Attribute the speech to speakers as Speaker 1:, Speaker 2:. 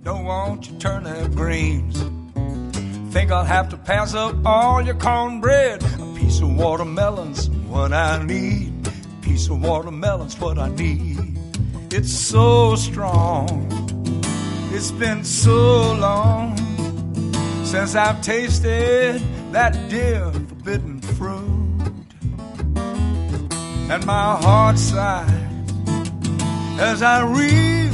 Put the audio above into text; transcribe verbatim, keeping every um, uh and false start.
Speaker 1: don't want your turnip greens. Think I'll have to pass up all your cornbread. A piece of watermelon's what I need. A piece of watermelon's what I need. It's so strong. It's been so long since I've tasted that dear forbidden fruit. And my heart sighs as I read